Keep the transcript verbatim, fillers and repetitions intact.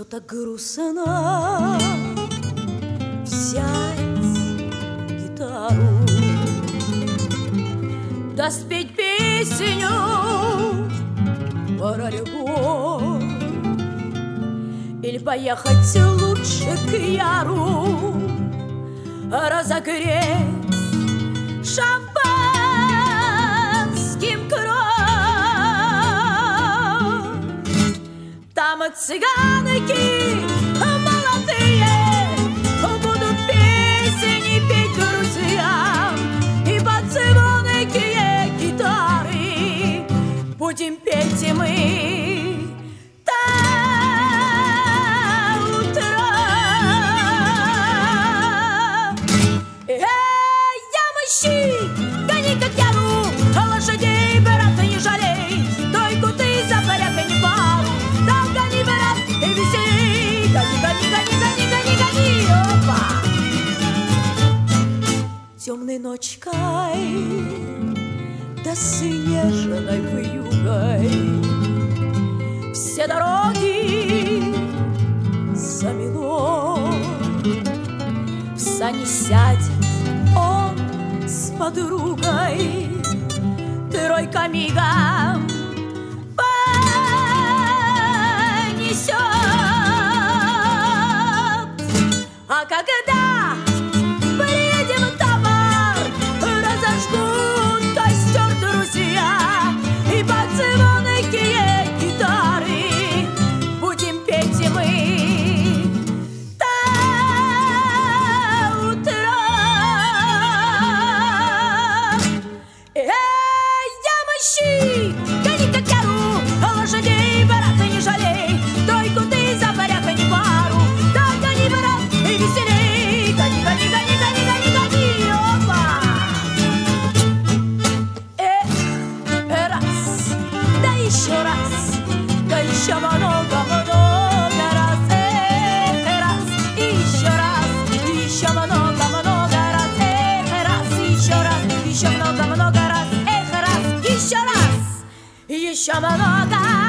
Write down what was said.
так грустно взять гитару, да спеть песню про любовь, или поехать лучше к Яру, разогреть шампанским кровь. Там цыганки молодые будут песни петь друзьям, и под звонкие гитары будем петь и мы до утра. Эй, ямщи, гони как Яру, лошадей, брата, не жалей, только ты за порядка не пару. Да гони, брат, и веселей, гони, гони, гони, гони, гони, гони, опа! Темной ночкой, да снежной вьюгой все дороги замело. В сани сядет он с подругой, тройка мигом понесет. А когда приедем в табор, разожгут костер друзья, и под звонкие гитары будем петь и мы до утра. Эй, ямщи, гони как Яру, лошадей, брата, не жалей, только ты за порядка не пару. Да гони, брат, и веселей, гони, гони, гони, гони, гони, гони, опа! Эх, раз, да еще раз, да еще много-много раз. Эх, раз, и еще раз, еще много-много раз. Эх, раз, еще раз, еще много-много раз. Эх, раз, еще раз, еще много.